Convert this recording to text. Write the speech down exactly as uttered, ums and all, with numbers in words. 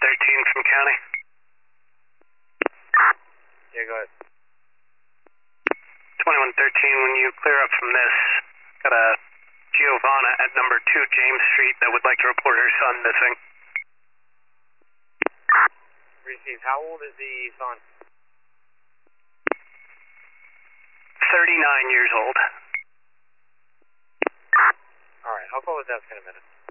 thirteen from county. Yeah, go ahead. twenty-one thirteen, when you clear up from this, got a Giovanna at number two James Street that would like to report her son missing. Receive. How old is the son? thirty-nine years old. Alright, I'll call the desk in a minute.